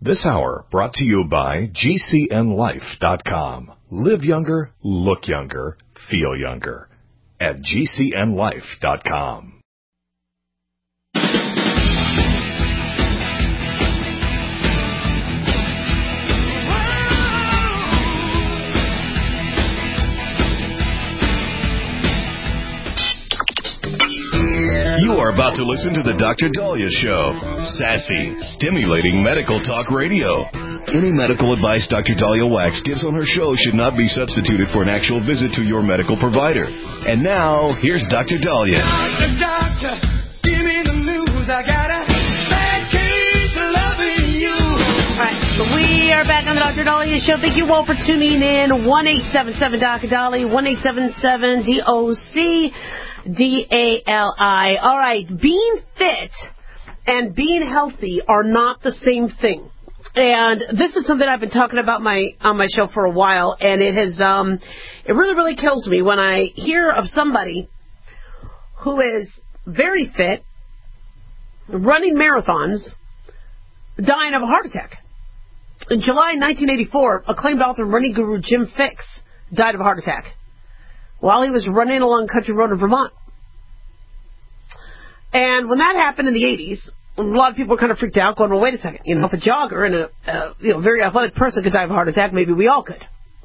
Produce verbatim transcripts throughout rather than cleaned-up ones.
This hour brought to you by G C N life dot com. Live younger, look younger, feel younger at G C N life dot com. You are about to listen to the Doctor Daliah Show. Sassy, stimulating medical talk radio. Any medical advice Doctor Daliah Wax gives on her show should not be substituted for an actual visit to your medical provider. And now, here's Doctor Daliah. Doctor, doctor, give me the news. I got a bad case of loving you. All right, so we are back on the Doctor Daliah Show. Thank you all for tuning in. one eight seven seven Doctor Daliah, one eight seven seven D O C. D A L I. All right, being fit and being healthy are not the same thing. And this is something I've been talking about my on my show for a while, and it has um it really, really kills me when I hear of somebody who is very fit, running marathons, dying of a heart attack. In July nineteen eighty-four, acclaimed author and running guru Jim Fixx died of a heart attack while he was running along Country Road in Vermont. And when that happened in the eighties, a lot of people were kind of freaked out, going, well, wait a second. You know, if a jogger and a uh, you know very athletic person could die of a heart attack, maybe we all could.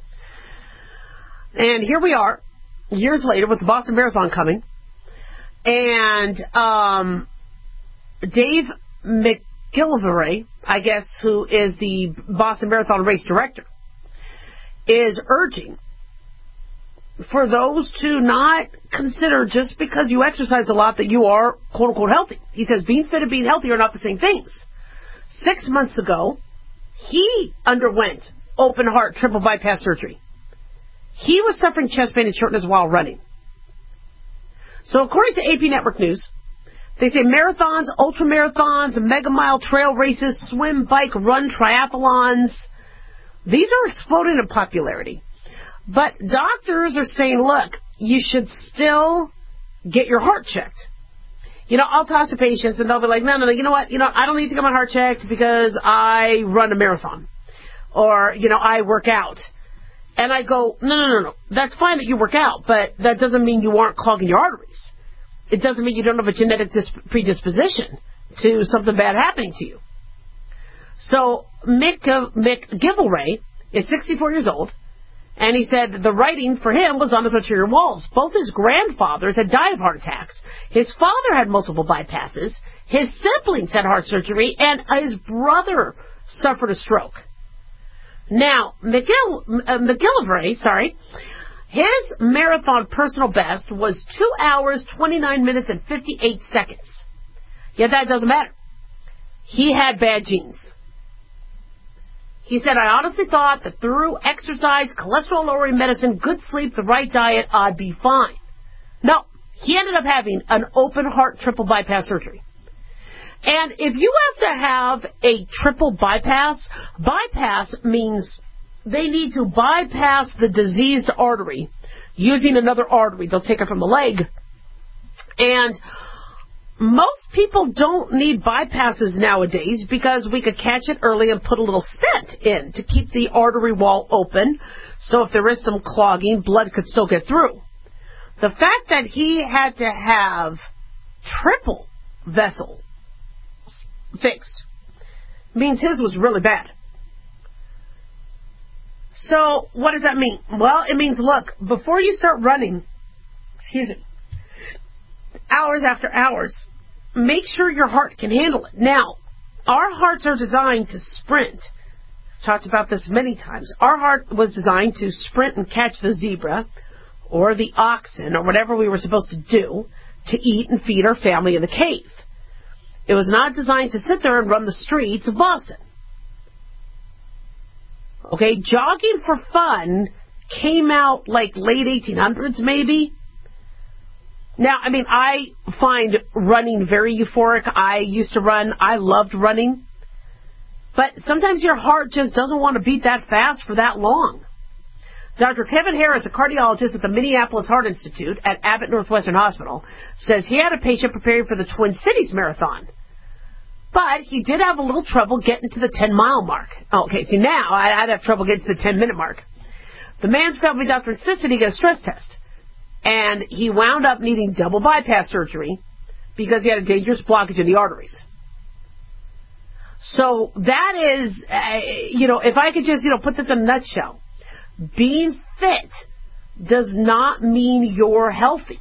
And here we are, years later, with the Boston Marathon coming. And um, Dave McGillivray, I guess, who is the Boston Marathon race director, is urging for those to not consider just because you exercise a lot that you are, quote-unquote, healthy. He says being fit and being healthy are not the same things. Six months ago, he underwent open-heart triple bypass surgery. He was suffering chest pain and shortness while running. So according to A P Network News, they say marathons, ultramarathons, mega-mile trail races, swim, bike, run, triathlons, these are exploding in popularity. But doctors are saying, look, you should still get your heart checked. You know, I'll talk to patients and they'll be like, no, no, no, you know what? You know, I don't need to get my heart checked because I run a marathon or, you know, I work out. And I go, no, no, no, no. That's fine that you work out, but that doesn't mean you aren't clogging your arteries. It doesn't mean you don't have a genetic dis- predisposition to something bad happening to you. So Mick, uh, McGillivray is sixty-four years old. And he said the writing for him was on his arterial walls. Both his grandfathers had died of heart attacks. His father had multiple bypasses. His siblings had heart surgery. And his brother suffered a stroke. Now, McGill, uh, McGillivray, sorry, his marathon personal best was two hours, twenty-nine minutes, and fifty-eight seconds. Yet that doesn't matter. He had bad genes. He said, I honestly thought that through exercise, cholesterol-lowering medicine, good sleep, the right diet, I'd be fine. No, he ended up having an open-heart triple bypass surgery. And if you have to have a triple bypass, bypass means they need to bypass the diseased artery using another artery. They'll take it from the leg. And most people don't need bypasses nowadays because we could catch it early and put a little stent in to keep the artery wall open. So if there is some clogging, blood could still get through. The fact that he had to have triple vessels fixed means his was really bad. So what does that mean? Well, it means, look, before you start running, excuse me, hours after hours, make sure your heart can handle it. Now, our hearts are designed to sprint. I've talked about this many times. Our heart was designed to sprint and catch the zebra or the oxen or whatever we were supposed to do to eat and feed our family in the cave. It was not designed to sit there and run the streets of Boston. Okay, jogging for fun came out like late eighteen hundreds maybe. Now, I mean, I find running very euphoric. I used to run. I loved running. But sometimes your heart just doesn't want to beat that fast for that long. Doctor Kevin Harris, a cardiologist at the Minneapolis Heart Institute at Abbott Northwestern Hospital, says he had a patient preparing for the Twin Cities Marathon But he did have a little trouble getting to the ten-mile mark. Okay, see, now I'd have trouble getting to the ten-minute mark. The man's family doctor insisted he get a stress test. And he wound up needing double bypass surgery because he had a dangerous blockage in the arteries. So that is, uh, you know, if I could just, you know, put this in a nutshell, being fit does not mean you're healthy.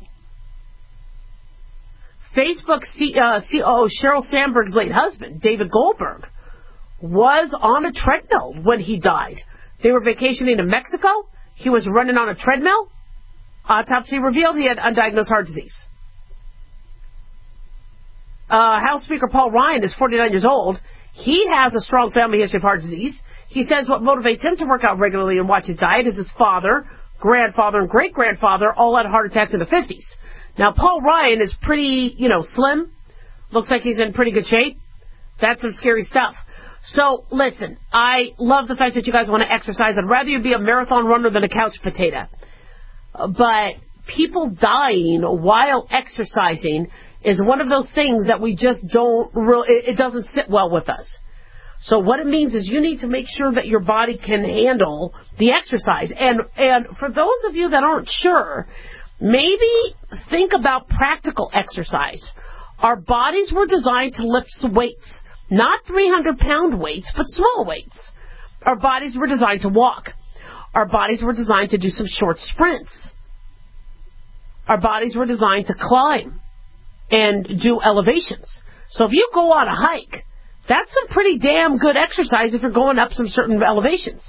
Facebook C, uh, C O O Sheryl Sandberg's late husband, David Goldberg, was on a treadmill when he died. They were vacationing in Mexico. He was running on a treadmill. Autopsy revealed he had undiagnosed heart disease. Uh, House Speaker Paul Ryan is forty-nine years old. He has a strong family history of heart disease. He says what motivates him to work out regularly and watch his diet is his father, grandfather, and great-grandfather all had heart attacks in the fifties. Now, Paul Ryan is pretty, you know, slim. Looks like he's in pretty good shape. That's some scary stuff. So, listen, I love the fact that you guys want to exercise. I'd rather you be a marathon runner than a couch potato. But people dying while exercising is one of those things that we just don't really, it doesn't sit well with us. So what it means is you need to make sure that your body can handle the exercise. And, and for those of you that aren't sure, maybe think about practical exercise. Our bodies were designed to lift some weights, not three hundred pound weights, but small weights. Our bodies were designed to walk. Our bodies were designed to do some short sprints. Our bodies were designed to climb and do elevations. So if you go on a hike, that's some pretty damn good exercise if you're going up some certain elevations.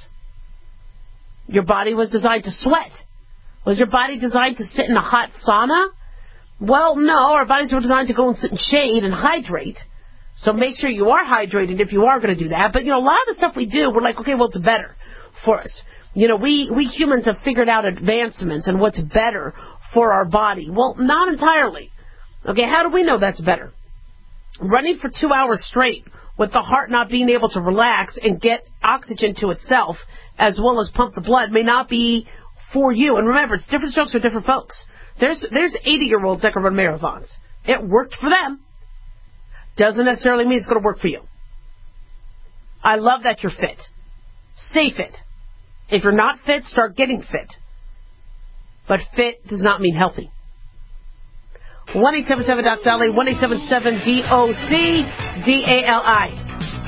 Your body was designed to sweat. Was your body designed to sit in a hot sauna? Well, no. Our bodies were designed to go and sit in shade and hydrate. So make sure you are hydrated if you are going to do that. But, you know, a lot of the stuff we do, we're like, okay, well, it's better for us. You know, we, we humans have figured out advancements and what's better for our body. Well, not entirely. Okay, how do we know that's better? Running for two hours straight with the heart not being able to relax and get oxygen to itself as well as pump the blood may not be for you. And remember, it's different strokes for different folks. There's there's eighty-year-olds that can run marathons. It worked for them. Doesn't necessarily mean it's going to work for you. I love that you're fit. Stay fit. If you're not fit, start getting fit. But fit does not mean healthy. one eight seven seven D O C Dolly, one eight seven seven D O C D A L I.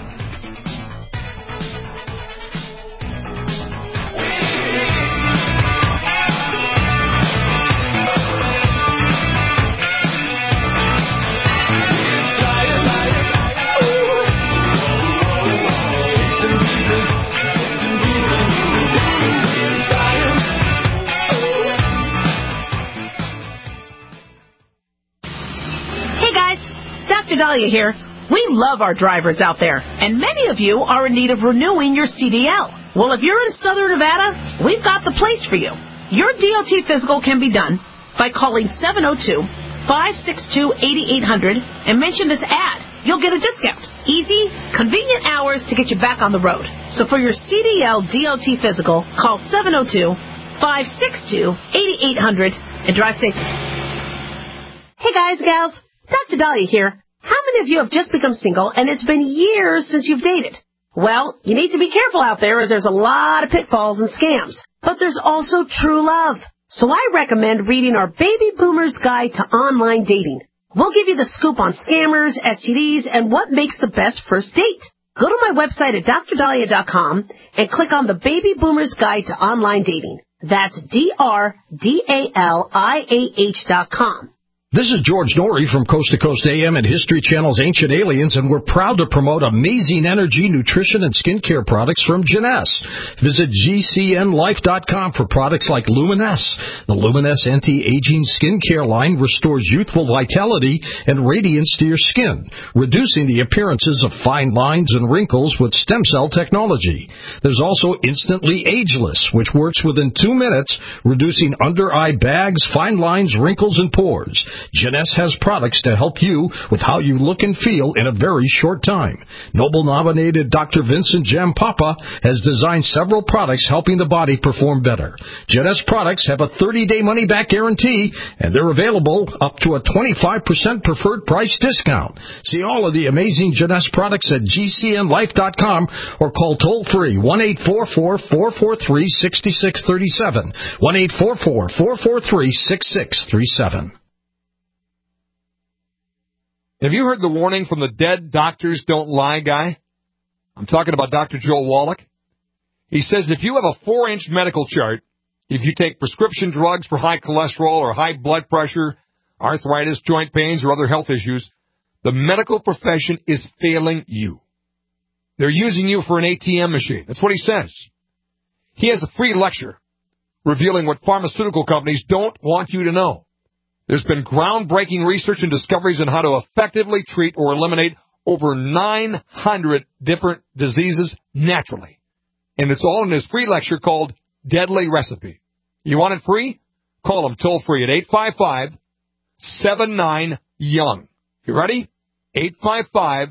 Doctor Dahlia here. We love our drivers out there, and many of you are in need of renewing your C D L. Well, if you're in Southern Nevada, we've got the place for you. Your D O T physical can be done by calling seven oh two, five six two, eight eight zero zero and mention this ad. You'll get a discount. Easy, convenient hours to get you back on the road. So for your C D L D O T physical, call seven oh two, five six two, eight eight zero zero and drive safe. Hey guys, gals, Doctor Dahlia here. How many of you have just become single and it's been years since you've dated? Well, you need to be careful out there as there's a lot of pitfalls and scams. But there's also true love. So I recommend reading our Baby Boomer's Guide to Online Dating. We'll give you the scoop on scammers, S T Ds, and what makes the best first date. Go to my website at dr dahlia dot com and click on the Baby Boomer's Guide to Online Dating. That's D R D A L I A H dot com. This is George Norrie from Coast to Coast A M and History Channel's Ancient Aliens, and we're proud to promote amazing energy, nutrition, and skincare products from Jeunesse. Visit G C N life dot com for products like Luminesse. The Luminesse anti-aging skincare line restores youthful vitality and radiance to your skin, reducing the appearances of fine lines and wrinkles with stem cell technology. There's also Instantly Ageless, which works within two minutes, reducing under-eye bags, fine lines, wrinkles, and pores. Jeunesse has products to help you with how you look and feel in a very short time. Nobel-nominated Doctor Vincent Jampapa has designed several products helping the body perform better. Jeunesse products have a thirty-day money-back guarantee, and they're available up to a twenty-five percent preferred price discount. See all of the amazing Jeunesse products at G C N life dot com or call toll-free one eight four four, four four three, six six three seven, one eight four four, four four three, six six three seven. Have you heard the warning from the dead doctors don't lie guy? I'm talking about Doctor Joel Wallach. He says if you have a four-inch medical chart, if you take prescription drugs for high cholesterol or high blood pressure, arthritis, joint pains, or other health issues, the medical profession is failing you. They're using you for an A T M machine. That's what he says. He has a free lecture revealing what pharmaceutical companies don't want you to know. There's been groundbreaking research and discoveries on how to effectively treat or eliminate over nine hundred different diseases naturally. And it's all in his free lecture called Deadly Recipe. You want it free? Call him toll-free at eight five five, seven nine, young. You ready? eight five five,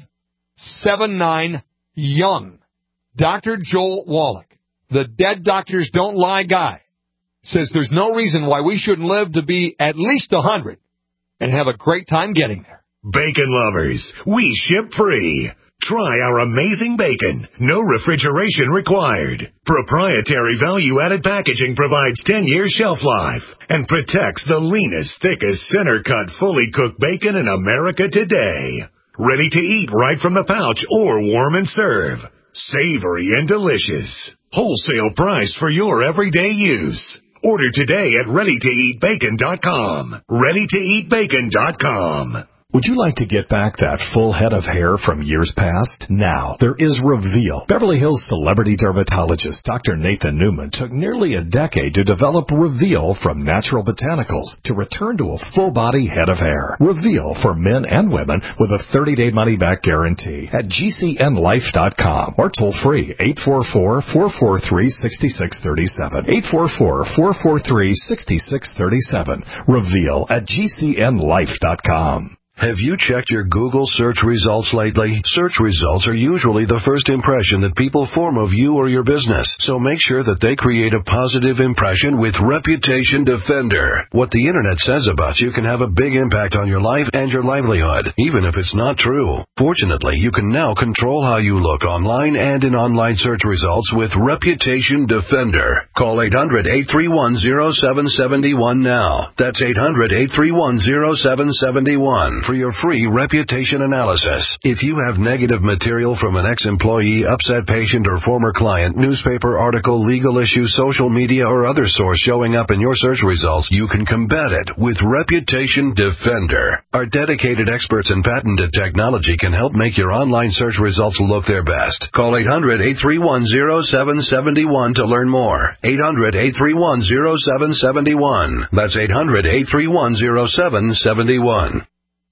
seven nine, young. Doctor Joel Wallach, the dead doctors don't lie guy, says there's no reason why we shouldn't live to be at least one hundred and have a great time getting there. Bacon lovers, we ship free. Try our amazing bacon. No refrigeration required. Proprietary value-added packaging provides ten years shelf life and protects the leanest, thickest, center-cut, fully cooked bacon in America today. Ready to eat right from the pouch or warm and serve. Savory and delicious. Wholesale price for your everyday use. Order today at ready to eat bacon dot com. ready to eat bacon dot com. Would you like to get back that full head of hair from years past? Now, there is Reveal. Beverly Hills celebrity dermatologist Doctor Nathan Newman took nearly a decade to develop Reveal from natural botanicals to return to a full-body head of hair. Reveal for men and women with a thirty-day money-back guarantee at G C N life dot com or toll-free eight four four, four four three, six six three seven, eight four four, four four three, six six three seven. Reveal at G C N life dot com. Have you checked your Google search results lately? Search results are usually the first impression that people form of you or your business, so make sure that they create a positive impression with Reputation Defender. What the Internet says about you can have a big impact on your life and your livelihood, even if it's not true. Fortunately, you can now control how you look online and in online search results with Reputation Defender. Call eight hundred, eight three one, zero seven seven one now. That's eight hundred, eight three one, zero seven seven one. For your free reputation analysis. If you have negative material from an ex-employee, upset patient, or former client, newspaper article, legal issue, social media, or other source showing up in your search results, you can combat it with Reputation Defender. Our dedicated experts in patented technology can help make your online search results look their best. Call eight hundred, eight three one, zero seven seven one to learn more. eight hundred, eight three one, zero seven seven one. That's eight hundred, eight three one, zero seven seven one.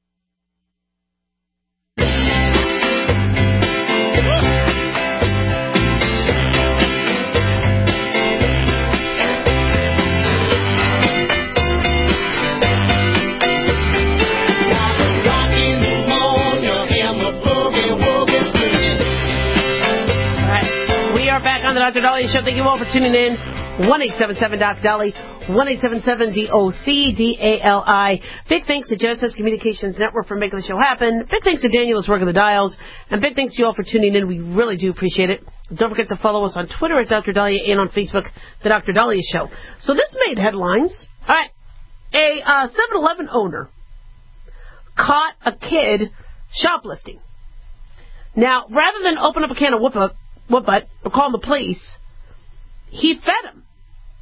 On the Doctor Dahlia Show. Thank you all for tuning in. one eight seven seven Doc Dali, one eight seven seven D O C D A L I. Big thanks to Genesis Communications Network for making the show happen. Big thanks to Daniel who's working the dials. And big thanks to you all for tuning in. We really do appreciate it. Don't forget to follow us on Twitter at Doctor Dahlia and on Facebook, The Doctor Dahlia Show. So this made headlines. All right. A uh, seven eleven owner caught a kid shoplifting. Now, rather than open up a can of whoop-up, What but or call the police, he fed him.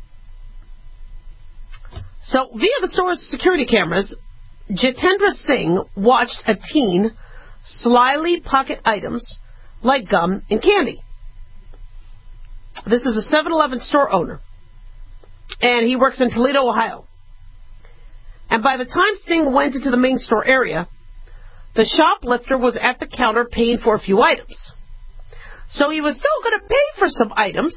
So via the store's security cameras, Jitendra Singh watched a teen slyly pocket items like gum and candy. This is a seven eleven store owner, and he works in Toledo, Ohio. And by the time Singh went into the main store area, the shoplifter was at the counter paying for a few items. So he was still going to pay for some items,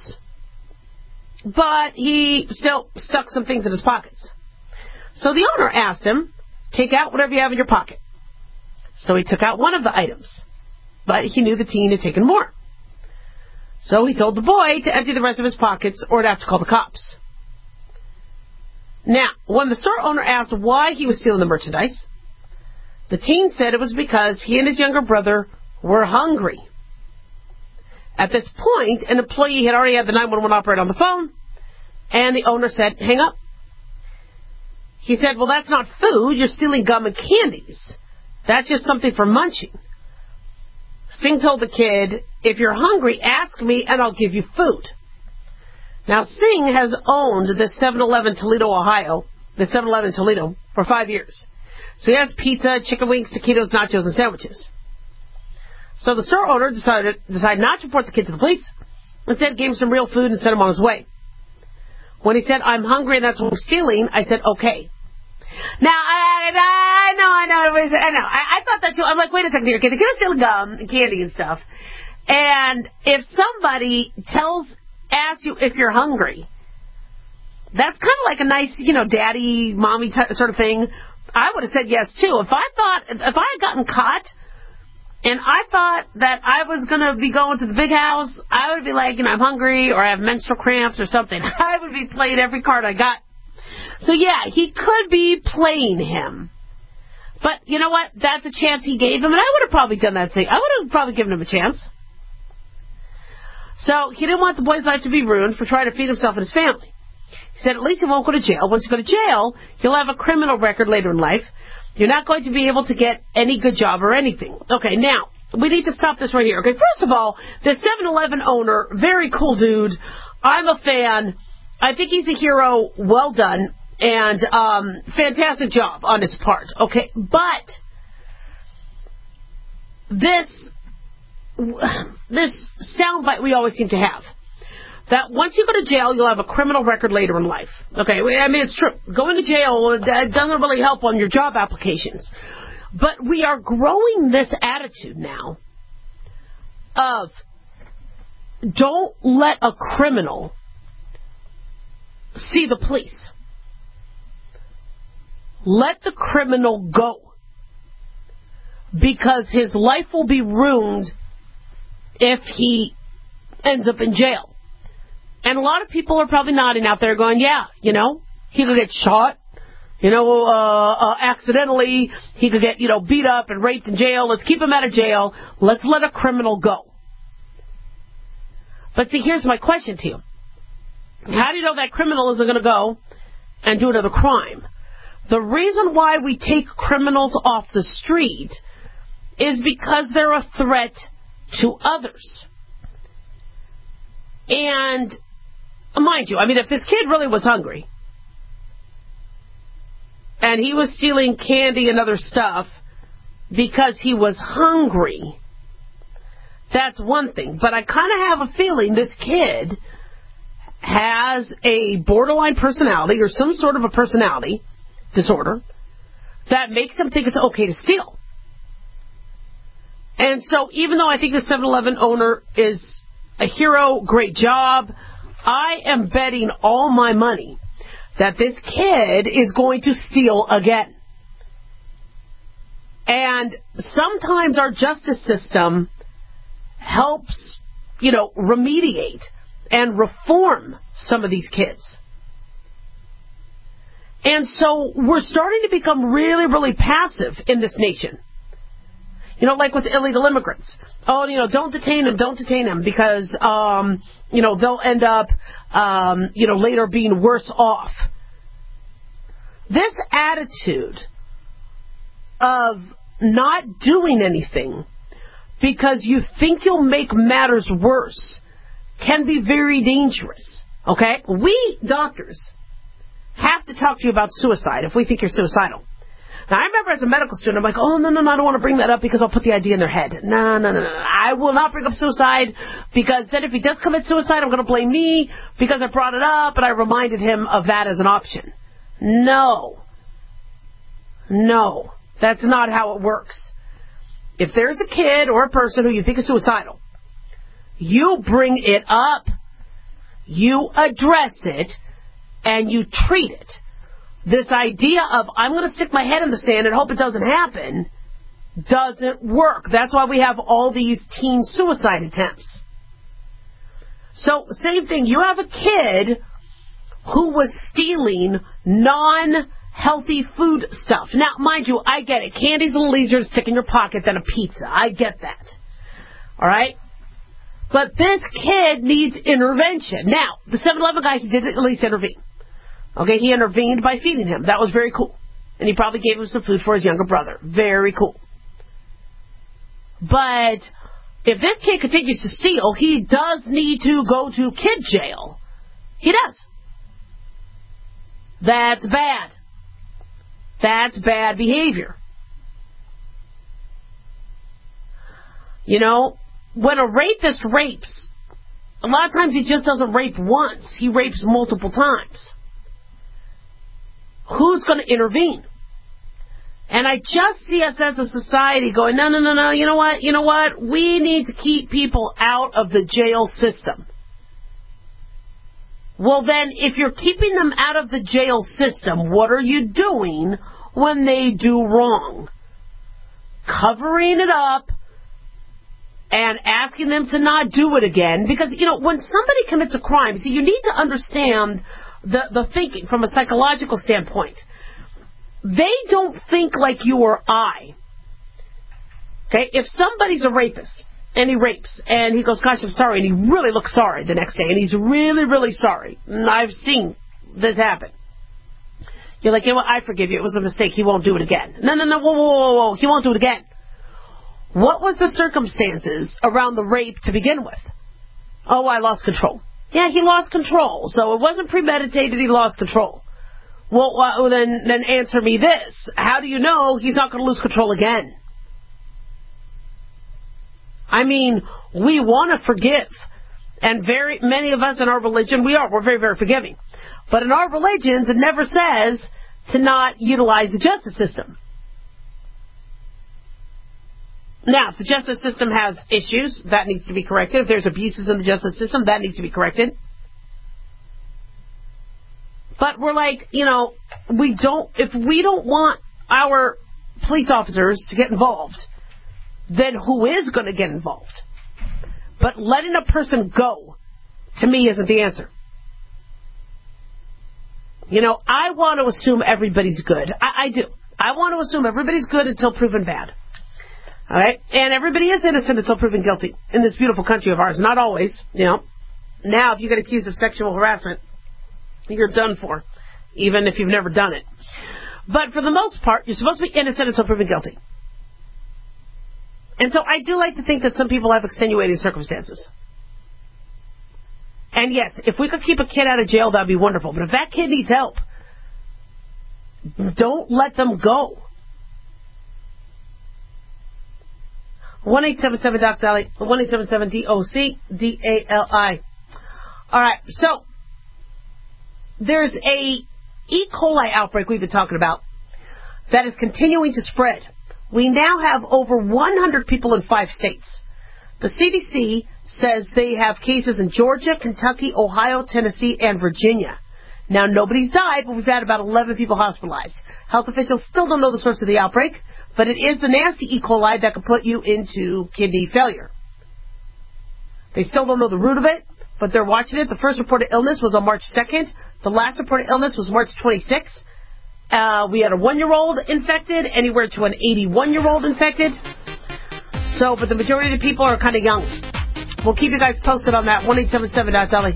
but he still stuck some things in his pockets. So the owner asked him, take out whatever you have in your pocket. So he took out one of the items, but he knew the teen had taken more. So he told the boy to empty the rest of his pockets or to have to call the cops. Now, when the store owner asked why he was stealing the merchandise, the teen said it was because he and his younger brother were hungry. At this point, an employee had already had the nine one one operator on the phone, and the owner said, hang up. He said, well, that's not food. You're stealing gum and candies. That's just something for munching. Singh told the kid, if you're hungry, ask me and I'll give you food. Now, Singh has owned the seven eleven Toledo, Ohio, the seven eleven Toledo, for five years. So he has pizza, chicken wings, taquitos, nachos, and sandwiches. So the store owner decided, decided not to report the kid to the police. Instead, gave him some real food and sent him on his way. When he said, I'm hungry and that's what I'm stealing, I said, okay. Now, I, I know, I know, I know. I, I thought that too. I'm like, wait a second here. Okay, the kid is stealing gum and candy and stuff. And if somebody tells, asks you if you're hungry, that's kind of like a nice, you know, daddy, mommy t- sort of thing. I would have said yes, too. If I thought, if I had gotten caught and I thought that I was going to be going to the big house, I would be like, you know, I'm hungry or I have menstrual cramps or something. I would be playing every card I got. So, yeah, he could be playing him. But you know what? That's a chance he gave him, and I would have probably done that thing. I would have probably given him a chance. So he didn't want the boy's life to be ruined for trying to feed himself and his family. He said, at least he won't go to jail. Once you go to jail, he'll have a criminal record later in life. You're not going to be able to get any good job or anything. Okay, now, we need to stop this right here. Okay, first of all, the seven eleven owner, very cool dude. I'm a fan. I think he's a hero. Well done. And um, fantastic job on his part. Okay, but this this soundbite we always seem to have, that once you go to jail, you'll have a criminal record later in life. Okay, I mean, it's true. Going to jail doesn't really help on your job applications. But we are growing this attitude now of don't let a criminal see the police. Let the criminal go, because his life will be ruined if he ends up in jail. And a lot of people are probably nodding out there going, yeah, you know, he could get shot, you know, uh, uh, accidentally. He could get, you know, beat up and raped in jail. Let's keep him out of jail. Let's let a criminal go. But see, here's my question to you. How do you know that criminal isn't going to go and do another crime? The reason why we take criminals off the street is because they're a threat to others. And mind you, I mean, if this kid really was hungry and he was stealing candy and other stuff because he was hungry, that's one thing. But I kind of have a feeling this kid has a borderline personality or some sort of a personality disorder that makes him think it's okay to steal. And so even though I think the seven eleven owner is a hero, great job, I am betting all my money that this kid is going to steal again. And sometimes our justice system helps, you know, remediate and reform some of these kids. And so we're starting to become really, really passive in this nation. You know, like with illegal immigrants. Oh, you know, don't detain them, don't detain them, because, um, you know, they'll end up, um, you know, later being worse off. This attitude of not doing anything because you think you'll make matters worse can be very dangerous. Okay? We, doctors, have to talk to you about suicide if we think you're suicidal. Now, I remember as a medical student, I'm like, oh, no, no, no, I don't want to bring that up because I'll put the idea in their head. No, no, no, no. I will not bring up suicide, because then if he does commit suicide, I'm going to blame me because I brought it up and I reminded him of that as an option. No. No. That's not how it works. If there's a kid or a person who you think is suicidal, you bring it up, you address it, and you treat it. this idea of I'm going to stick my head in the sand and hope it doesn't happen doesn't work. That's why we have all these teen suicide attempts. So, same thing. You have a kid who was stealing non-healthy food stuff. Now, mind you, I get it. Candy's a little easier to stick in your pocket than a pizza. I get that. All right? But this kid needs intervention. Now, the seven eleven guy, he did at least intervene. Okay, he intervened by feeding him. That was very cool. And he probably gave him some food for his younger brother. Very cool. But if this kid continues to steal, he does need to go to kid jail. He does. That's bad. That's bad behavior. You know, when a rapist rapes, a lot of times he just doesn't rape once. He rapes multiple times. Who's going to intervene? And I just see us as a society going, no, no, no, no, you know what, you know what? We need to keep people out of the jail system. Well, then, if you're keeping them out of the jail system, what are you doing when they do wrong? Covering it up and asking them to not do it again. Because, you know, when somebody commits a crime, see, you need to understand the, the thinking from a psychological standpoint. They don't think like you or I. Okay? If somebody's a rapist, and he rapes, and he goes, gosh, I'm sorry, and he really looks sorry the next day, and he's really, really sorry. And I've seen this happen. You're like, you know what, I forgive you, it was a mistake, he won't do it again. No, no, no, whoa, whoa, whoa, whoa, he won't do it again. What was the circumstances around the rape to begin with? Oh, I lost control. Yeah, he lost control, so it wasn't premeditated, he lost control. Well, uh, then, then answer me this. How do you know he's not going to lose control again? I mean, we want to forgive. And very many of us in our religion, we are. We're very, very forgiving. But in our religions, it never says to not utilize the justice system. Now, if the justice system has issues, that needs to be corrected. If there's abuses in the justice system, that needs to be corrected. But we're like, you know, we don't, if we don't want our police officers to get involved, then who is going to get involved? But letting a person go, to me, isn't the answer. You know, I want to assume everybody's good. I, I do. I want to assume everybody's good until proven bad. All right? And everybody is innocent until proven guilty in this beautiful country of ours. Not always, you know. Now, if you get accused of sexual harassment, you're done for, even if you've never done it. But for the most part, you're supposed to be innocent until proven guilty. And so I do like to think that some people have extenuating circumstances. And yes, if we could keep a kid out of jail, that would be wonderful. But if that kid needs help, don't let them go. one eight seven seven D O C Dali, one eight seven seven D O C D A L I. All right, so there's a E. coli outbreak we've been talking about that is continuing to spread. We now have over one hundred people in five states. The C D C says they have cases in Georgia, Kentucky, Ohio, Tennessee, and Virginia. Now, nobody's died, but we've had about eleven people hospitalized. Health officials still don't know the source of the outbreak, but it is the nasty E. coli that can put you into kidney failure. They still don't know the root of it, but they're watching it. The first reported illness was on March second. The last reported illness was March twenty-sixth. Uh, we had a one-year-old infected, anywhere to an eighty-one-year-old infected. So, but the majority of the people are kind of young. We'll keep you guys posted on that. one eight seven seven dot Dolly.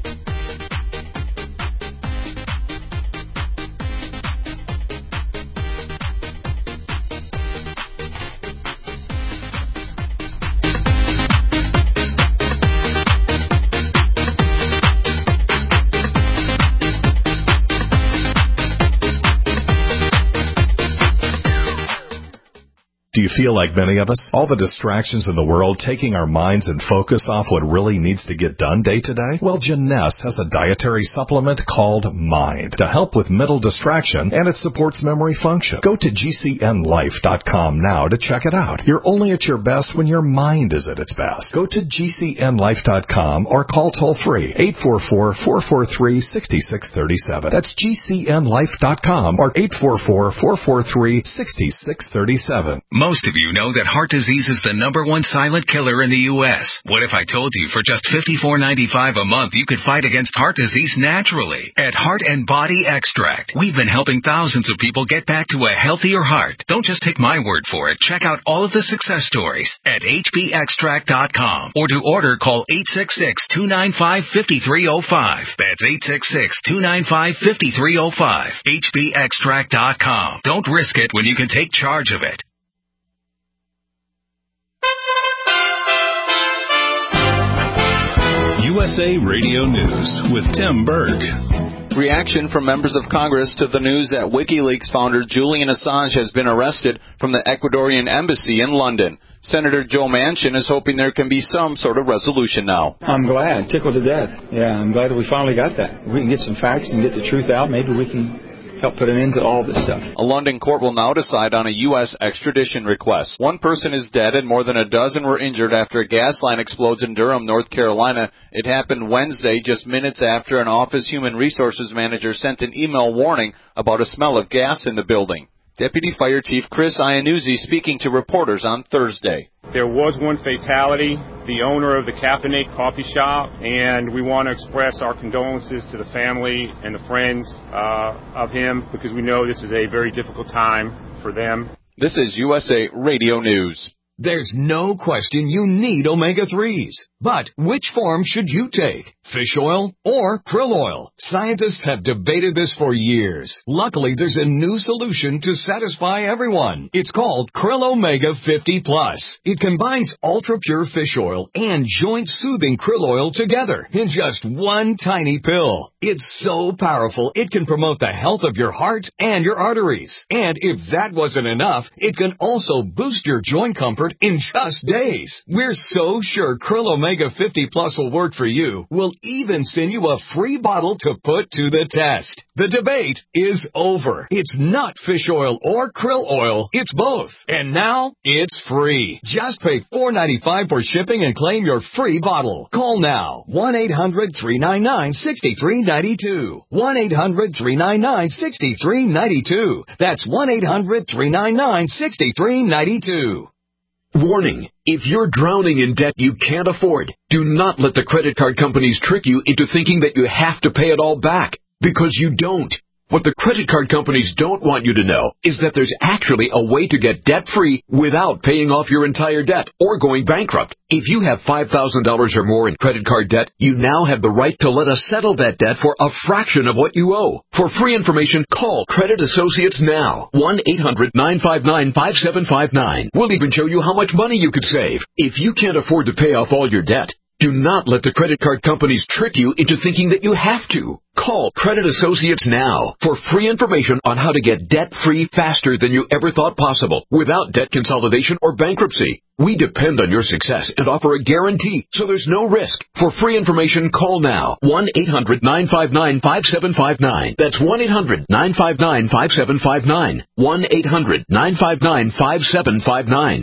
Do you feel like many of us? All the distractions in the world taking our minds and focus off what really needs to get done day to day? Well, Jeunesse has a dietary supplement called Mind to help with mental distraction, and it supports memory function. Go to G C N life dot com now to check it out. You're only at your best when your mind is at its best. Go to G C N life dot com or call toll-free eight four four, four four three, six six three seven. That's G C N life dot com or eight four four, four four three, six six three seven. Most of you know that heart disease is the number one silent killer in the U S. What if I told you for just fifty-four ninety-five a month you could fight against heart disease naturally? At Heart and Body Extract, we've been helping thousands of people get back to a healthier heart. Don't just take my word for it. Check out all of the success stories at H B extract dot com, or to order, call eight six six, two nine five, five three zero five. That's eight six six, two nine five, five three zero five. H B extract dot com. Don't risk it when you can take charge of it. U S A Radio News with Tim Berg. Reaction from members of Congress to the news that WikiLeaks founder Julian Assange has been arrested from the Ecuadorian embassy in London. Senator Joe Manchin is hoping there can be some sort of resolution now. I'm glad, tickled to death. Yeah, I'm glad we finally got that. We can get some facts and get the truth out. Maybe we can help put an end to all this stuff. A London court will now decide on a U S extradition request. One person is dead and more than a dozen were injured after a gas line explodes in Durham, North Carolina. It happened Wednesday, just minutes after an office human resources manager sent an email warning about a smell of gas in the building. Deputy Fire Chief Chris Iannuzzi speaking to reporters on Thursday. There was one fatality, the owner of the Caffeinate coffee shop, and we want to express our condolences to the family and the friends uh, of him, because we know this is a very difficult time for them. This is U S A Radio News. There's no question you need omega threes. But which form should you take? Fish oil or krill oil? Scientists have debated this for years. Luckily, there's a new solution to satisfy everyone. It's called Krill Omega fifty plus. It combines ultra-pure fish oil and joint-soothing krill oil together in just one tiny pill. It's so powerful, it can promote the health of your heart and your arteries. And if that wasn't enough, it can also boost your joint comfort in just days. We're so sure Krill Omega fifty plus will work for you. We'll even send you a free bottle to put to the test. The debate is over. It's not fish oil or krill oil. It's both. And now it's free. Just pay four ninety-five for shipping and claim your free bottle. Call now. one eight hundred, three nine nine, six three nine two. one eight hundred, three nine nine, six three nine two. That's one eight hundred, three nine nine, six three nine two. Warning, if you're drowning in debt you can't afford, do not let the credit card companies trick you into thinking that you have to pay it all back, because you don't. What the credit card companies don't want you to know is that there's actually a way to get debt-free without paying off your entire debt or going bankrupt. If you have five thousand dollars or more in credit card debt, you now have the right to let us settle that debt for a fraction of what you owe. For free information, call Credit Associates now. one eight hundred, nine five nine, five seven five nine. We'll even show you how much money you could save. If you can't afford to pay off all your debt, do not let the credit card companies trick you into thinking that you have to. Call Credit Associates now for free information on how to get debt-free faster than you ever thought possible without debt consolidation or bankruptcy. We depend on your success and offer a guarantee, so there's no risk. For free information, call now. one eight hundred, nine five nine, five seven five nine. That's one eight hundred, nine five nine, five seven five nine. one eight hundred, nine five nine, five seven five nine.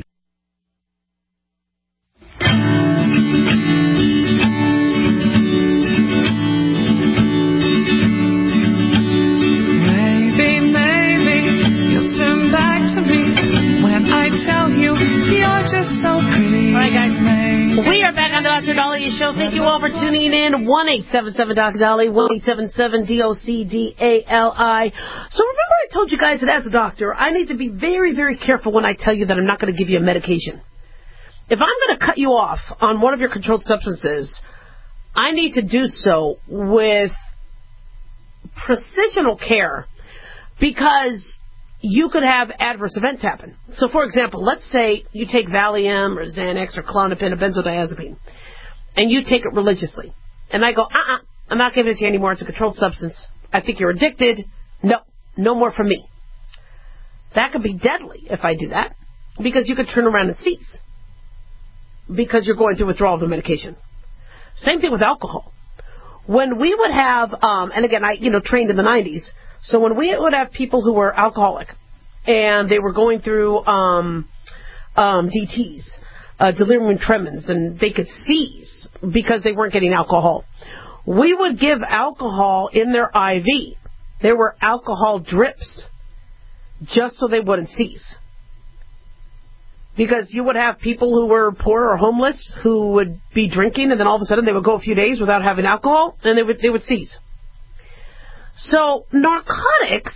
So all right, guys. We are back on the Doctor Dahlia Show. Thank you all for tuning in. one eight seven seven Doc Dali, one eight seven seven D O C D A L I. So remember I told you guys that as a doctor, I need to be very, very careful when I tell you that I'm not going to give you a medication. If I'm going to cut you off on one of your controlled substances, I need to do so with precisional care, because you could have adverse events happen. So, for example, let's say you take Valium or Xanax or Klonopin or benzodiazepine, and you take it religiously. And I go, uh-uh, I'm not giving it to you anymore. It's a controlled substance. I think you're addicted. No, no more from me. That could be deadly if I do that. because you could turn around and seize because you're going through withdrawal of the medication. Same thing with alcohol. When we would have, um, and again, I, you know, trained in the nineties, so when we would have people who were alcoholic and they were going through um, um, D Ts, uh, delirium tremens, and they could seize because they weren't getting alcohol, we would give alcohol in their I V. There were alcohol drips just so they wouldn't seize. Because you would have people who were poor or homeless who would be drinking, and then all of a sudden they would go a few days without having alcohol, and they would they would seize. So narcotics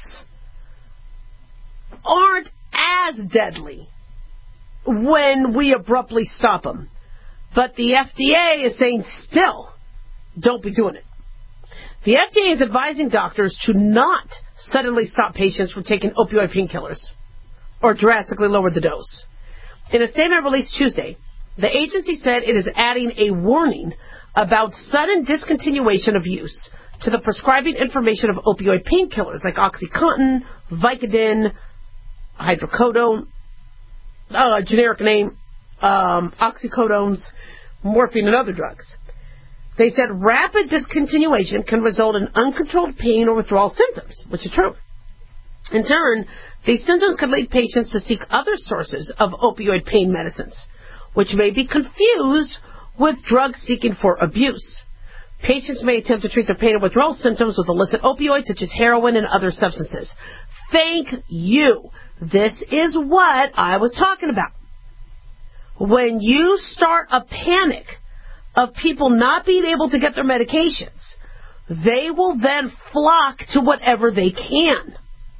aren't as deadly when we abruptly stop them. But the F D A is saying still, don't be doing it. The F D A is advising doctors to not suddenly stop patients from taking opioid painkillers or drastically lower the dose. In a statement released Tuesday, the agency said it is adding a warning about sudden discontinuation of use to the prescribing information of opioid painkillers like OxyContin, Vicodin, hydrocodone, uh, generic name, um, oxycodones, morphine, and other drugs. They said rapid discontinuation can result in uncontrolled pain or withdrawal symptoms, which is true. In turn, these symptoms could lead patients to seek other sources of opioid pain medicines, which may be confused with drugs seeking for abuse. Patients may attempt to treat their pain and withdrawal symptoms with illicit opioids such as heroin and other substances. Thank you. This is what I was talking about. When you start a panic of people not being able to get their medications, they will then flock to whatever they can.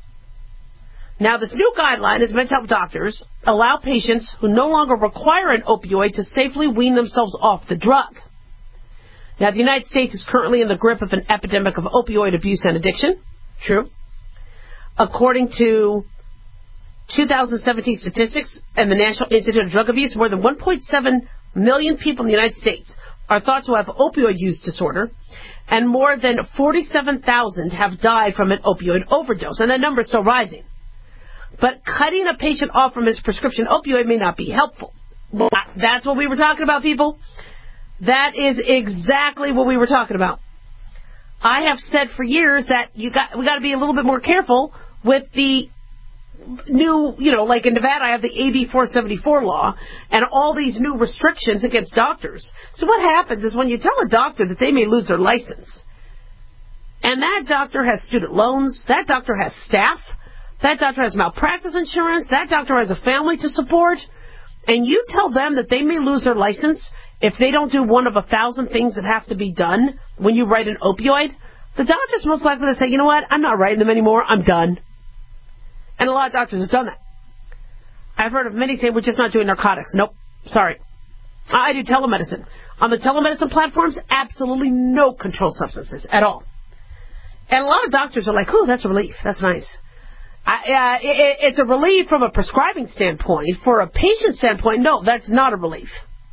Now, this new guideline is meant to help doctors allow patients who no longer require an opioid to safely wean themselves off the drug. Now, the United States is currently in the grip of an epidemic of opioid abuse and addiction. True. According to two thousand seventeen statistics and the National Institute of Drug Abuse, more than one point seven million people in the United States are thought to have opioid use disorder, and more than forty-seven thousand have died from an opioid overdose, and that number is still rising. But cutting a patient off from his prescription opioid may not be helpful. That's what we were talking about, people. That is exactly what we were talking about. I have said for years that you got we got to be a little bit more careful with the new, you know, like in Nevada, I have the A B four seventy-four law and all these new restrictions against doctors. So what happens is when you tell a doctor that they may lose their license, and that doctor has student loans, that doctor has staff, that doctor has malpractice insurance, that doctor has a family to support, and you tell them that they may lose their license if they don't do one of a thousand things that have to be done when you write an opioid, the doctor's most likely to say, you know what, I'm not writing them anymore, I'm done. And a lot of doctors have done that. I've heard of many say, we're just not doing narcotics. Nope, sorry. I do telemedicine. On the telemedicine platforms, absolutely no controlled substances at all. And a lot of doctors are like, oh, that's a relief, that's nice. I, uh, it, it's a relief from a prescribing standpoint. For a patient standpoint, no, that's not a relief.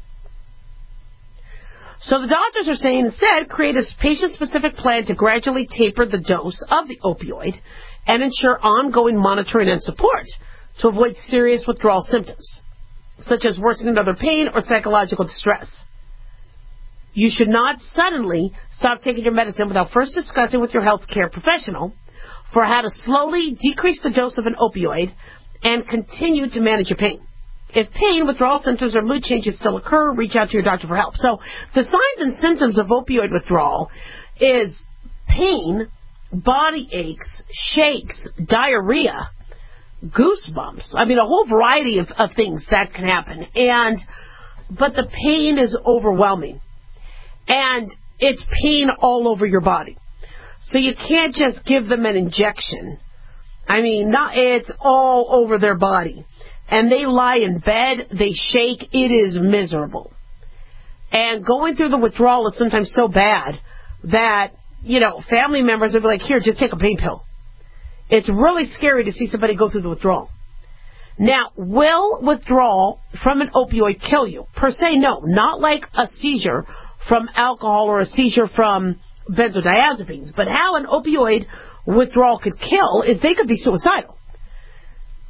So the doctors are saying instead, create a patient-specific plan to gradually taper the dose of the opioid and ensure ongoing monitoring and support to avoid serious withdrawal symptoms, such as worsening other pain or psychological distress. You should not suddenly stop taking your medicine without first discussing with your healthcare professional for how to slowly decrease the dose of an opioid and continue to manage your pain. If pain, withdrawal symptoms, or mood changes still occur, reach out to your doctor for help. So the signs and symptoms of opioid withdrawal is pain, body aches, shakes, diarrhea, goosebumps. I mean, a whole variety of, of things that can happen. And but the pain is overwhelming. And it's pain all over your body. So you can't just give them an injection. I mean, not, it's all over their body. And they lie in bed, they shake, it is miserable. And going through the withdrawal is sometimes so bad that, you know, family members will be like, here, just take a pain pill. It's really scary to see somebody go through the withdrawal. Now, will withdrawal from an opioid kill you? Per se, no. Not like a seizure from alcohol or a seizure from benzodiazepines. But how an opioid withdrawal could kill is they could be suicidal.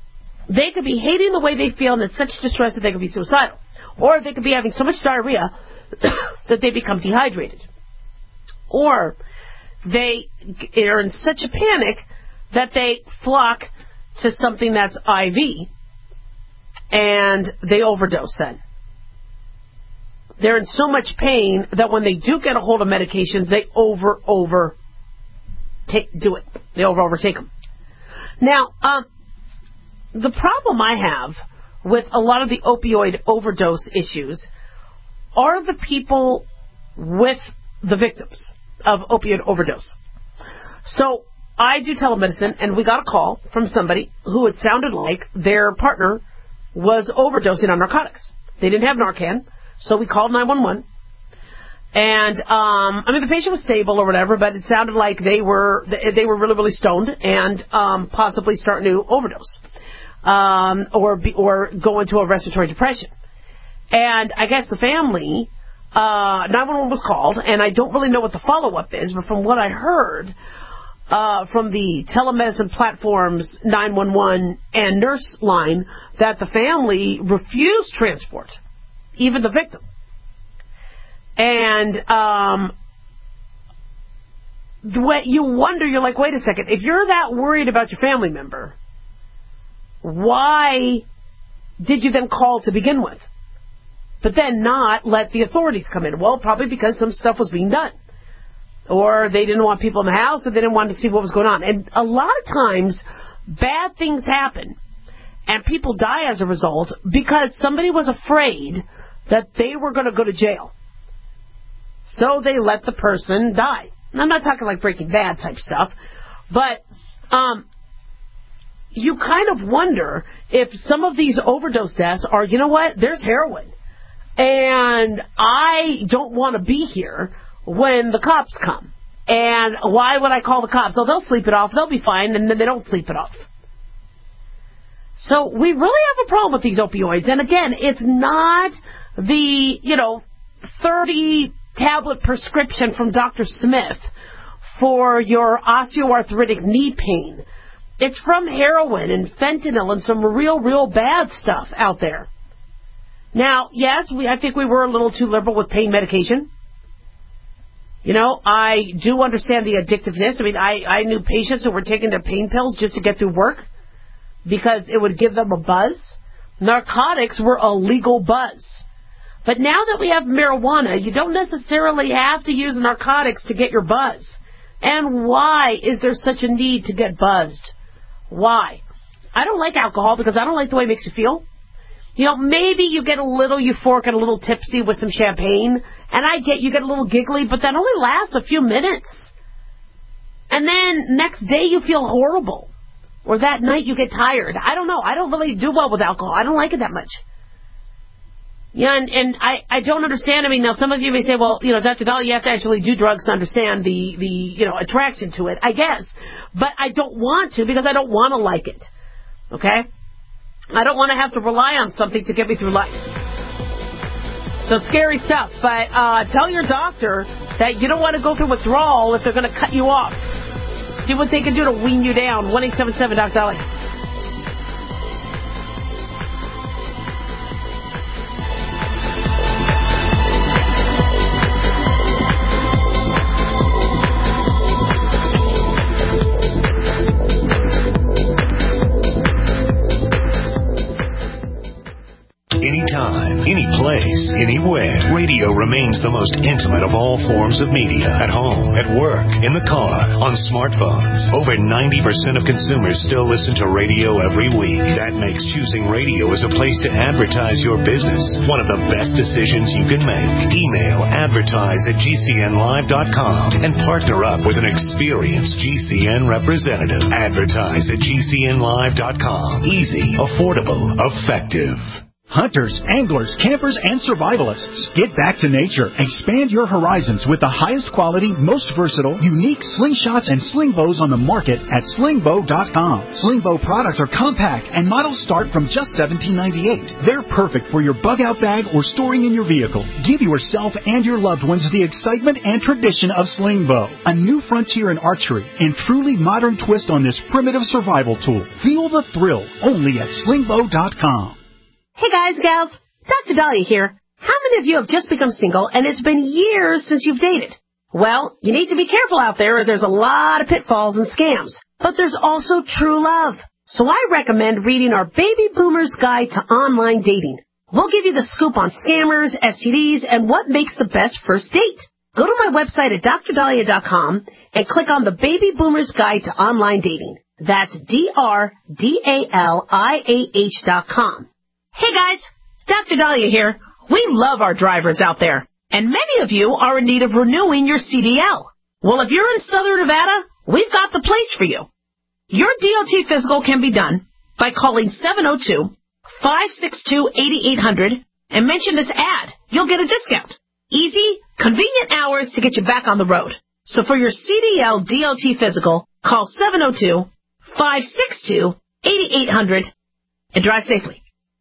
they could be hating the way they feel and in such distress that they could be suicidal. Or they could be having so much diarrhea that they become dehydrated. Or they are in such a panic that they flock to something that's I V and they overdose then. They're in so much pain that when they do get a hold of medications, they over, over take, do it. They over, overtake them. Now, um, the problem I have with a lot of the opioid overdose issues are the people with the victims of opioid overdose. So I do telemedicine, and we got a call from somebody who it sounded like their partner was overdosing on narcotics. They didn't have Narcan, so we called nine one one. And, um, I mean, the patient was stable or whatever, but it sounded like they were they were really, really stoned and um, possibly starting to overdose um, or, be, or go into a respiratory depression. And I guess the family, uh, nine one one was called, and I don't really know what the follow-up is, but from what I heard uh, from the telemedicine platforms nine one one and nurse line, that the family refused transport, even the victim. And um, the way you wonder, you're like, wait a second, if you're that worried about your family member, why did you then call to begin with? But then not let the authorities come in? Well, probably because some stuff was being done. Or they didn't want people in the house, or they didn't want to see what was going on. And a lot of times, bad things happen, and people die as a result because somebody was afraid that they were going to go to jail. So they let the person die. And I'm not talking like Breaking Bad type stuff, but um, you kind of wonder if some of these overdose deaths are, you know what, there's heroin. And I don't want to be here when the cops come. And why would I call the cops? Oh, they'll sleep it off. They'll be fine. And then they don't sleep it off. So we really have a problem with these opioids. And again, it's not the, you know, thirty tablet prescription from Doctor Smith for your osteoarthritic knee pain. It's from heroin and fentanyl and some real, real bad stuff out there. Now, yes, we, I think we were a little too liberal with pain medication. You know, I do understand the addictiveness. I mean, I, I knew patients who were taking their pain pills just to get through work because it would give them a buzz. Narcotics were a legal buzz. But now that we have marijuana, you don't necessarily have to use narcotics to get your buzz. And why is there such a need to get buzzed? Why? I don't like alcohol because I don't like the way it makes you feel. You know, maybe you get a little euphoric and a little tipsy with some champagne, and I get you get a little giggly, but that only lasts a few minutes. And then next day you feel horrible. Or that night you get tired. I don't know. I don't really do well with alcohol. I don't like it that much. Yeah, and, and I, I don't understand. I mean, now some of you may say, well, you know, Doctor Dolly, you have to actually do drugs to understand the, the, you know, attraction to it. I guess. But I don't want to because I don't want to like it. Okay? I don't want to have to rely on something to get me through life. So scary stuff. But uh, tell your doctor that you don't want to go through withdrawal if they're going to cut you off. See what they can do to wean you down. one eight seven seven Doctor Dolly. Anytime, any place, anywhere, radio remains the most intimate of all forms of media. At home, at work, in the car, on smartphones. Over ninety percent of consumers still listen to radio every week. That makes choosing radio as a place to advertise your business one of the best decisions you can make. Email advertise at G C N live dot com and partner up with an experienced G C N representative. Advertise at G C N live dot com. Easy, affordable, effective. hunters, anglers, campers, and survivalists. Get back to nature. Expand your horizons with the highest quality, most versatile, unique slingshots and sling bows on the market at sling bow dot com. Sling bow products are compact and models start from just seventeen ninety-eight. They're perfect for your bug out bag or storing in your vehicle. Give yourself and your loved ones the excitement and tradition of sling bow, a new frontier in archery and truly modern twist on this primitive survival tool. Feel the thrill only at sling bow dot com. Hey guys, gals, Doctor Dahlia here. How many of you have just become single and it's been years since you've dated? Well, you need to be careful out there as there's a lot of pitfalls and scams. But there's also true love. So I recommend reading our Baby Boomer's Guide to Online Dating. We'll give you the scoop on scammers, S T Ds, and what makes the best first date. Go to my website at dr dahlia dot com and click on the Baby Boomer's Guide to Online Dating. That's D R D A L I A H dot com. Hey guys, Doctor Dahlia here. We love our drivers out there, and many of you are in need of renewing your C D L. Well, if you're in Southern Nevada, we've got the place for you. Your D O T physical can be done by calling seven oh two, five six two, eight eight hundred and mention this ad. You'll get a discount. Easy, convenient hours to get you back on the road. So for your C D L D O T physical, call seven oh two, five six two, eight eight hundred and drive safely.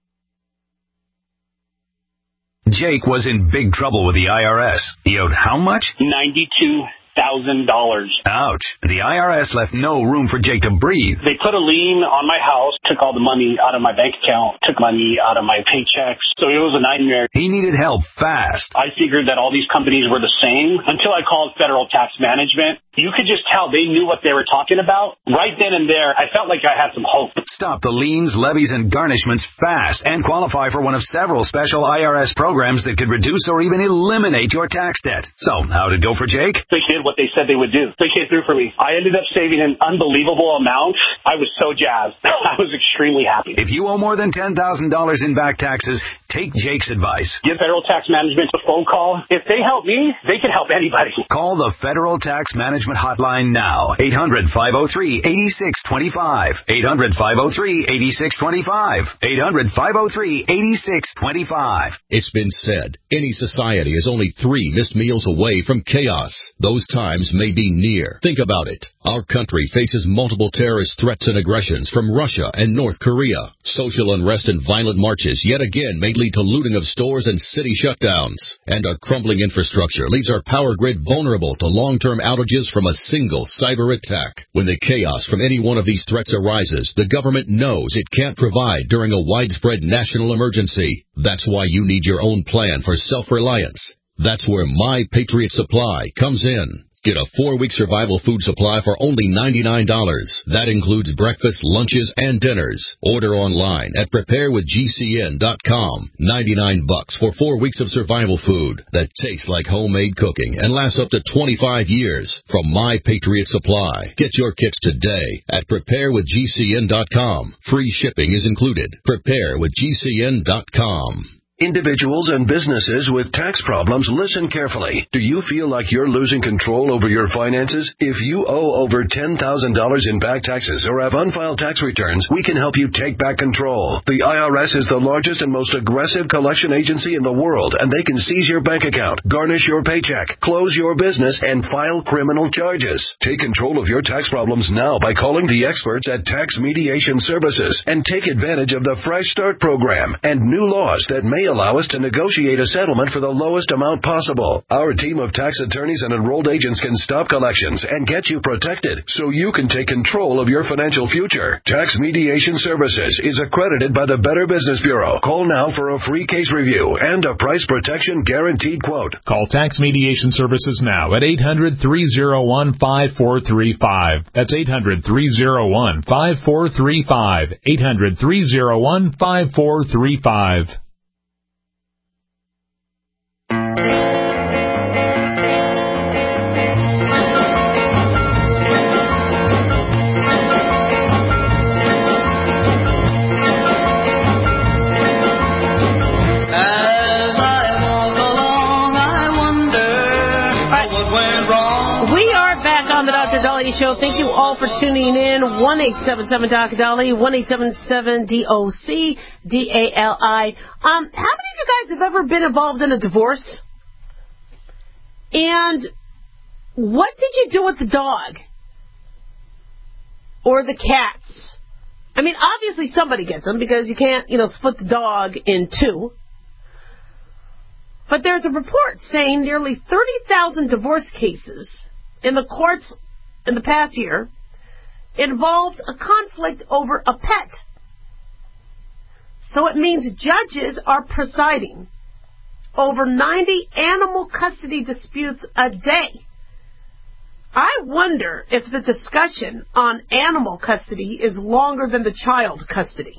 Jake was in big trouble with the I R S. He owed how much? ninety-two thousand dollars. Ouch. The I R S left no room for Jake to breathe. They put a lien on my house, took all the money out of my bank account, took money out of my paychecks. So it was a nightmare. He needed help fast. I figured that all these companies were the same until I called Federal Tax Management. You could just tell they knew what they were talking about. Right then and there, I felt like I had some hope. Stop the liens, levies, and garnishments fast and qualify for one of several special I R S programs that could reduce or even eliminate your tax debt. So, how'd it go for Jake? They did what they said they would do. They came through for me. I ended up saving an unbelievable amount. I was so jazzed. I was extremely happy. If you owe more than ten thousand dollars in back taxes, take Jake's advice. Give Federal Tax Management a phone call. If they help me, they can help anybody. Call the Federal Tax Management hotline now. eight hundred, five oh three, eight six two five. eight hundred, five oh three, eight six two five. eight hundred, five oh three, eight six two five. It's been said, any society is only three missed meals away from chaos. Those times may be near. Think about it. Our country faces multiple terrorist threats and aggressions from Russia and North Korea. Social unrest and violent marches yet again may lead to looting of stores and city shutdowns. And our crumbling infrastructure leaves our power grid vulnerable to long-term outages from a single cyber attack. When the chaos from any one of these threats arises, the government knows it can't provide during a widespread national emergency. That's why you need your own plan for self-reliance. That's where My Patriot Supply comes in. Get a four-week survival food supply for only ninety-nine dollars. That includes breakfast, lunches, and dinners. Order online at prepare with G C N dot com. ninety-nine bucks for four weeks of survival food that tastes like homemade cooking and lasts up to twenty-five years from My Patriot Supply. Get your kits today at prepare with G C N dot com. Free shipping is included. prepare with G C N dot com. Individuals and businesses with tax problems, listen carefully. Do you feel like you're losing control over your finances? If you owe over ten thousand dollars in back taxes or have unfiled tax returns, we can help you take back control. The I R S is the largest and most aggressive collection agency in the world, and they can seize your bank account, garnish your paycheck, close your business, and file criminal charges. Take control of your tax problems now by calling the experts at Tax Mediation Services and take advantage of the Fresh Start program and new laws that may allow us to negotiate a settlement for the lowest amount possible. Our team of tax attorneys and enrolled agents can stop collections and get you protected so you can take control of your financial future. Tax Mediation Services is accredited by the Better Business Bureau. Call now for a free case review and a price protection guaranteed quote. Call Tax Mediation Services now at eight hundred, three oh one, five four three five. That's eight hundred, three oh one, five four three five. eight hundred, three oh one, five four three five. on the Doctor Dolly Show. Thank you all for tuning in. one eight seven seven D O C Dolly, one eight seven seven D O C D A L I. Um, how many of you guys have ever been involved in a divorce? And what did you do with the dog? Or the cats? I mean, obviously somebody gets them because you can't, you know, split the dog in two. But there's a report saying nearly thirty thousand divorce cases in the courts in the past year involved a conflict over a pet. So it means judges are presiding over ninety animal custody disputes a day. I wonder if the discussion on animal custody is longer than the child custody.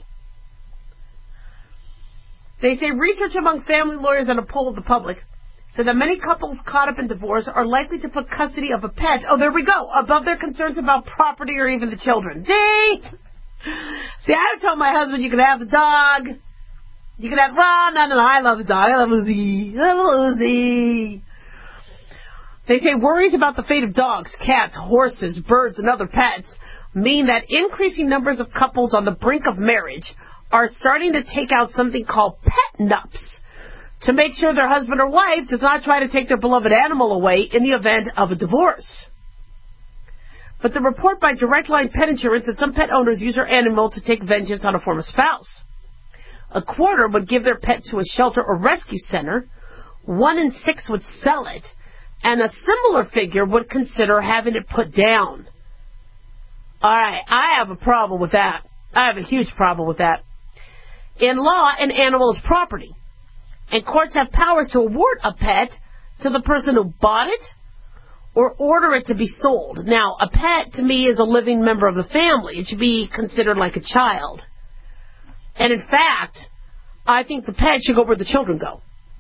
They say research among family lawyers and a poll of the public said that many couples caught up in divorce are likely to put custody of a pet, oh, there we go, above their concerns about property or even the children. Dang! See, I told my husband you can have the dog. You can have, well, no, no, no, I love the dog. I love Uzi. I love Uzi. They say worries about the fate of dogs, cats, horses, birds, and other pets mean that increasing numbers of couples on the brink of marriage are starting to take out something called pet nups to make sure their husband or wife does not try to take their beloved animal away in the event of a divorce. But the report by Direct Line Pet Insurance said some pet owners use their animal to take vengeance on a former spouse. A quarter would give their pet to a shelter or rescue center. One in six would sell it. And a similar figure would consider having it put down. All right, I have a problem with that. I have a huge problem with that. In law, an animal is property. And courts have powers to award a pet to the person who bought it or order it to be sold. Now, a pet, to me, is a living member of the family. It should be considered like a child. And in fact, I think the pet should go where the children go.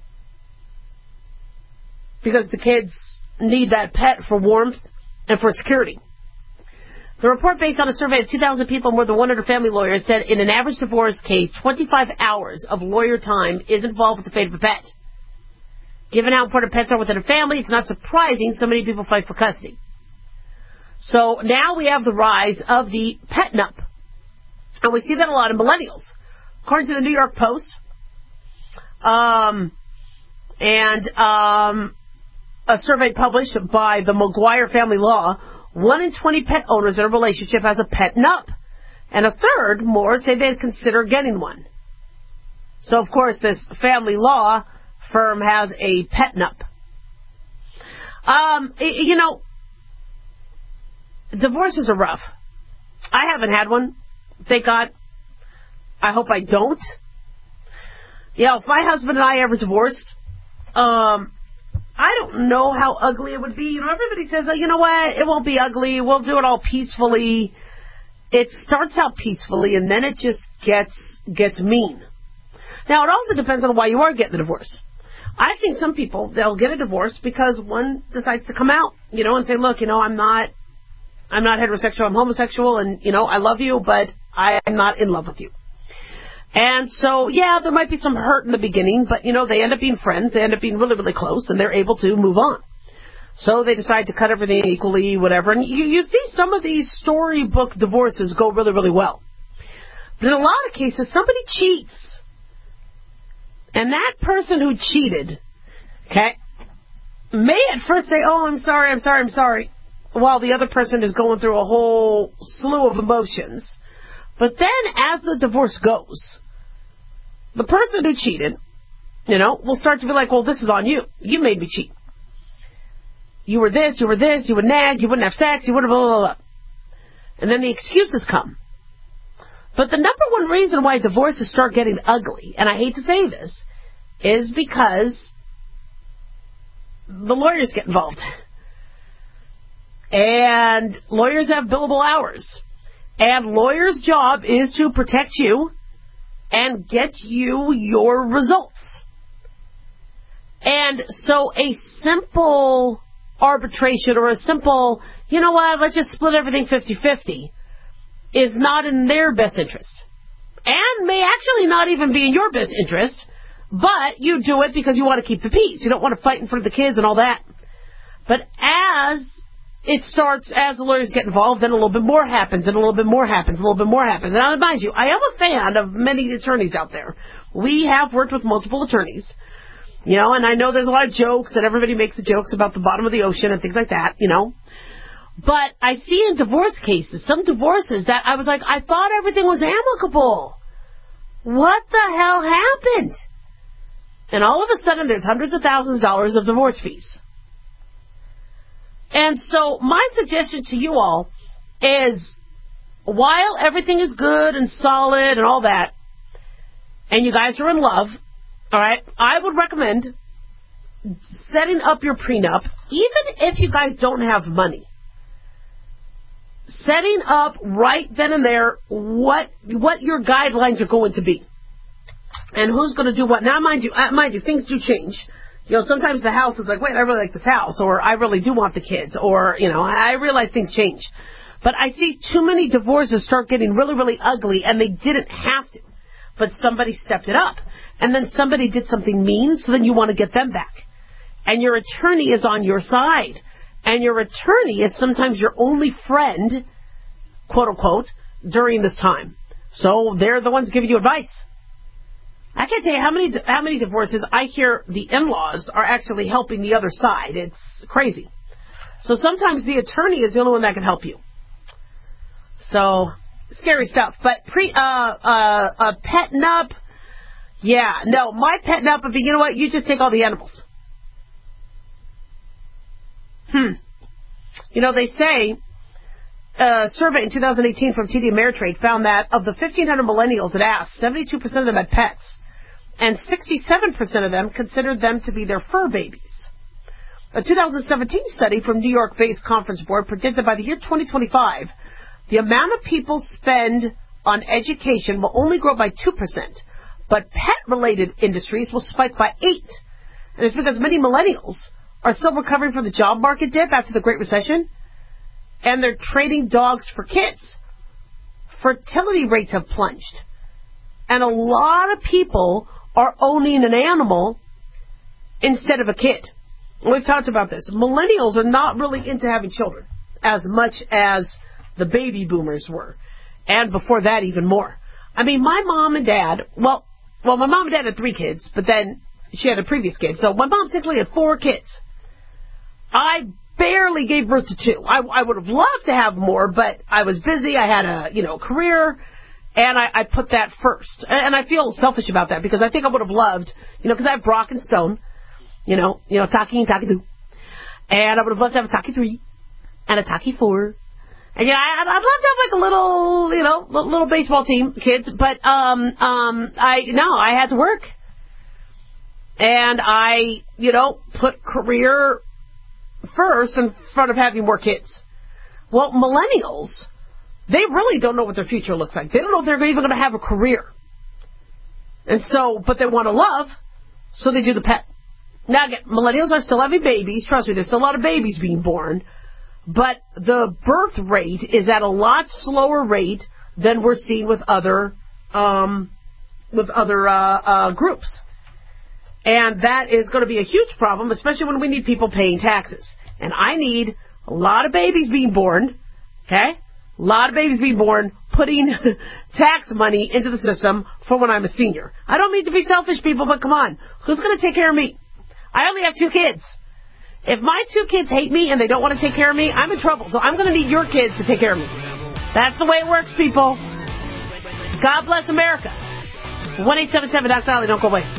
Because the kids need that pet for warmth and for security. The report, based on a survey of two thousand people and more than one hundred family lawyers, said in an average divorce case, twenty-five hours of lawyer time is involved with the fate of a pet. Given how important pets are within a family, it's not surprising so many people fight for custody. So now we have the rise of the pet nup. And we see that a lot in millennials. According to the New York Post, um, and um, a survey published by the McGuire Family Law, one in twenty pet owners in a relationship has a pet nup. And a third more say they'd consider getting one. So, of course, this family law firm has a pet nup. Um, you know, divorces are rough. I haven't had one. Thank God. I hope I don't. You know, if my husband and I ever divorced, um, I don't know how ugly it would be. You know, everybody says, oh, you know what, it won't be ugly. We'll do it all peacefully. It starts out peacefully, and then it just gets gets mean. Now, it also depends on why you are getting a divorce. I've seen some people, they'll get a divorce because one decides to come out, you know, and say, look, you know, I'm not, I'm not heterosexual, I'm homosexual, and, you know, I love you, but I am not in love with you. And so, yeah, there might be some hurt in the beginning, but, you know, they end up being friends. They end up being really, really close, and they're able to move on. So they decide to cut everything equally, whatever. And you, you see some of these storybook divorces go really, really well. But in a lot of cases, somebody cheats. And that person who cheated, okay, may at first say, oh, I'm sorry, I'm sorry, I'm sorry, while the other person is going through a whole slew of emotions. But then as the divorce goes, the person who cheated, you know, will start to be like, well, this is on you. You made me cheat. You were this, you were this, you would nag, you wouldn't have sex, you wouldn't blah, blah, blah. And then the excuses come. But the number one reason why divorces start getting ugly, and I hate to say this, is because the lawyers get involved. And lawyers have billable hours. And lawyers' job is to protect you and get you your results. And so a simple arbitration or a simple, you know what, let's just split everything fifty-fifty is not in their best interest. And may actually not even be in your best interest, but you do it because you want to keep the peace. You don't want to fight in front of the kids and all that. But as it starts as the lawyers get involved, then a little bit more happens, and a little bit more happens, a little bit more happens. And I mind you, I am a fan of many attorneys out there. We have worked with multiple attorneys, you know, and I know there's a lot of jokes, and everybody makes the jokes about the bottom of the ocean and things like that, you know. But I see in divorce cases, some divorces that I was like, I thought everything was amicable. What the hell happened? And all of a sudden, there's hundreds of thousands of dollars of divorce fees. And so my suggestion to you all is, while everything is good and solid and all that, and you guys are in love, all right, I would recommend setting up your prenup, even if you guys don't have money. Setting up right then and there what what your guidelines are going to be. And who's going to do what. Now, mind you, mind you, things do change. You know, sometimes the house is like, wait, I really like this house, or I really do want the kids, or, you know, I realize things change. But I see too many divorces start getting really, really ugly, and they didn't have to. But somebody stepped it up. And then somebody did something mean, so then you want to get them back. And your attorney is on your side. And your attorney is sometimes your only friend, quote unquote, during this time. So they're the ones giving you advice. I can't tell you how many how many divorces I hear the in-laws are actually helping the other side. It's crazy. So sometimes the attorney is the only one that can help you. So, scary stuff. But pre uh uh uh petting up, yeah, no, my petting up would be, you know what, you just take all the animals. Hmm. You know, they say, a survey in two thousand eighteen from T D Ameritrade found that of the fifteen hundred millennials it asked, seventy-two percent of them had pets, and sixty-seven percent of them considered them to be their fur babies. A two thousand seventeen study from New York-based Conference Board predicted by the year twenty twenty-five, the amount of people spend on education will only grow by two percent, but pet-related industries will spike by eight percent. And it's because many millennials are still recovering from the job market dip after the Great Recession, and they're trading dogs for kids. Fertility rates have plunged. And a lot of people are owning an animal instead of a kid. We've talked about this. Millennials are not really into having children as much as the baby boomers were. And before that, even more. I mean, my mom and dad, well, well, my mom and dad had three kids, but then she had a previous kid. So my mom technically had four kids. I barely gave birth to two. I, I would have loved to have more, but I was busy. I had a, you know, career, and I, I put that first. And I feel selfish about that because I think I would have loved, you know, because I have Brock and Stone, you know, you know, Taki and Taki two. And I would have loved to have a Taki three and a Taki four. And, yeah, I'd, I'd love to have, like, a little, you know, little baseball team, kids. But, um, um, I, no, I had to work. And I, you know, put career first in front of having more kids. Well, millennials, they really don't know what their future looks like. They don't know if they're even going to have a career. And so, but they want to love, so they do the pet. Now, again, millennials are still having babies. Trust me, there's still a lot of babies being born. But the birth rate is at a lot slower rate than we're seeing with other, um, with other, uh, uh, groups. And that is going to be a huge problem, especially when we need people paying taxes. And I need a lot of babies being born, okay? A lot of babies being born, putting tax money into the system for when I'm a senior. I don't mean to be selfish, people, but come on. Who's going to take care of me? I only have two kids. If my two kids hate me and they don't want to take care of me, I'm in trouble. So I'm going to need your kids to take care of me. That's the way it works, people. God bless America. one eight seven seven Doctor Dolly, don't go away.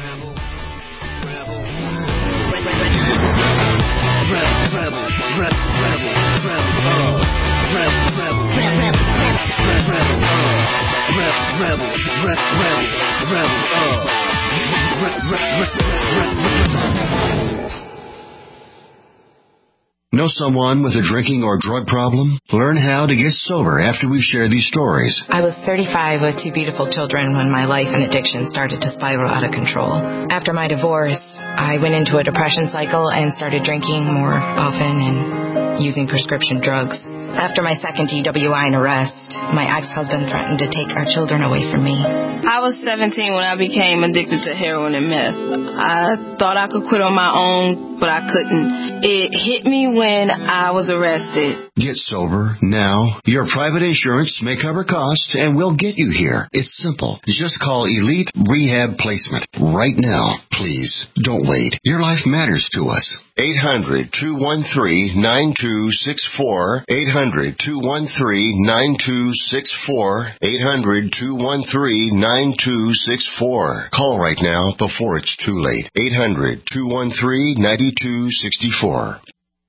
Know someone with a drinking or drug problem? Learn how to get sober after we share these stories. I was thirty-five with two beautiful children when my life and addiction started to spiral out of control. After my divorce, I went into a depression cycle and started drinking more often and using prescription drugs. After my second D W I and arrest, my ex-husband threatened to take our children away from me. I was seventeen when I became addicted to heroin and meth. I thought I could quit on my own, but I couldn't. It hit me when I was arrested. Get sober now. Your private insurance may cover costs and we'll get you here. It's simple. Just call Elite Rehab Placement right now. Please, don't wait. Your life matters to us. eight hundred, two one three, nine two six four. eight hundred, two one three, nine two six four. eight hundred, two one three, nine two six four. Call right now before it's too late. eight hundred, two one three, nine two six four.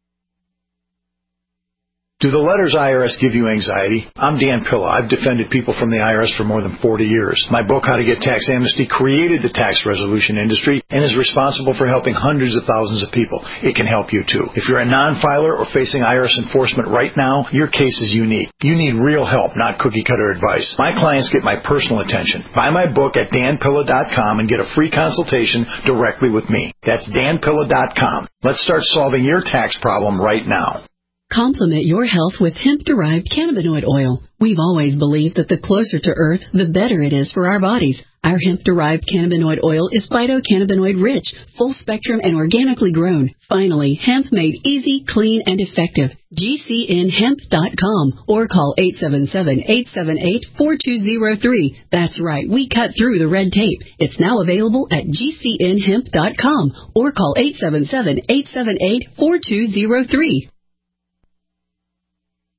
Do the letters I R S give you anxiety? I'm Dan Pilla. I've defended people from the I R S for more than forty years. My book, How to Get Tax Amnesty, created the tax resolution industry and is responsible for helping hundreds of thousands of people. It can help you, too. If you're a non-filer or facing I R S enforcement right now, your case is unique. You need real help, not cookie-cutter advice. My clients get my personal attention. Buy my book at dan pilla dot com and get a free consultation directly with me. That's dan pilla dot com. Let's start solving your tax problem right now. Complement your health with hemp-derived cannabinoid oil. We've always believed that the closer to Earth, the better it is for our bodies. Our hemp-derived cannabinoid oil is phytocannabinoid-rich, full-spectrum, and organically grown. Finally, hemp made easy, clean, and effective. G C N hemp dot com or call eight seven seven, eight seven eight, four two zero three. That's right, we cut through the red tape. It's now available at G C N hemp dot com or call eight seven seven, eight seven eight, four two zero three.